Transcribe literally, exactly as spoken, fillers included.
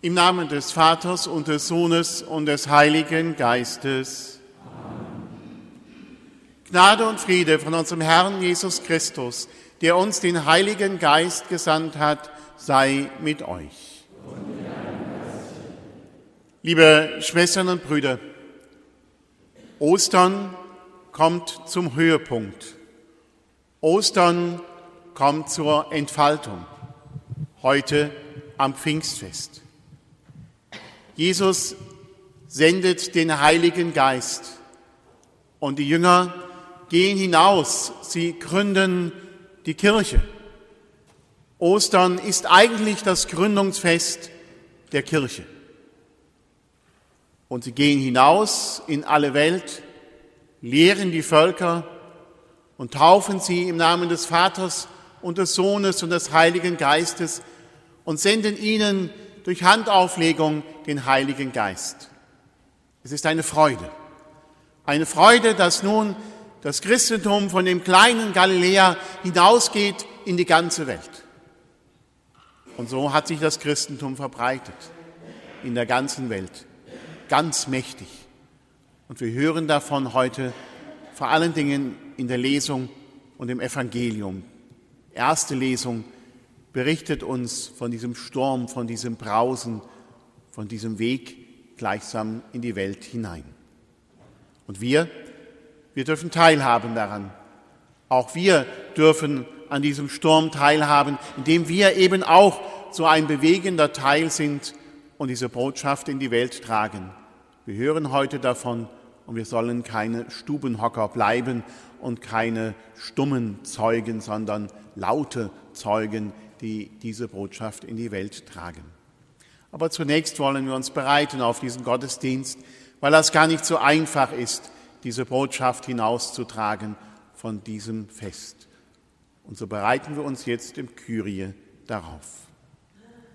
Im Namen des Vaters und des Sohnes und des Heiligen Geistes. Amen. Gnade und Friede von unserem Herrn Jesus Christus, der uns den Heiligen Geist gesandt hat, sei mit euch. Liebe Schwestern und Brüder, Ostern kommt zum Höhepunkt. Ostern kommt zur Entfaltung. Heute am Pfingstfest. Jesus sendet den Heiligen Geist und die Jünger gehen hinaus, sie gründen die Kirche. Ostern ist eigentlich das Gründungsfest der Kirche. Und sie gehen hinaus in alle Welt, lehren die Völker und taufen sie im Namen des Vaters und des Sohnes und des Heiligen Geistes und senden ihnen durch Handauflegung den Heiligen Geist. Es ist eine Freude. Eine Freude, dass nun das Christentum von dem kleinen Galiläa hinausgeht in die ganze Welt. Und so hat sich das Christentum verbreitet in der ganzen Welt. Ganz mächtig. Und wir hören davon heute vor allen Dingen in der Lesung und im Evangelium. Erste Lesung berichtet uns von diesem Sturm, von diesem Brausen, von diesem Weg gleichsam in die Welt hinein. Und wir, wir dürfen teilhaben daran. Auch wir dürfen an diesem Sturm teilhaben, indem wir eben auch so ein bewegender Teil sind und diese Botschaft in die Welt tragen. Wir hören heute davon und wir sollen keine Stubenhocker bleiben und keine stummen Zeugen, sondern laute Zeugen, die diese Botschaft in die Welt tragen. Aber zunächst wollen wir uns bereiten auf diesen Gottesdienst, weil das gar nicht so einfach ist, diese Botschaft hinauszutragen von diesem Fest. Und so bereiten wir uns jetzt im Kyrie darauf.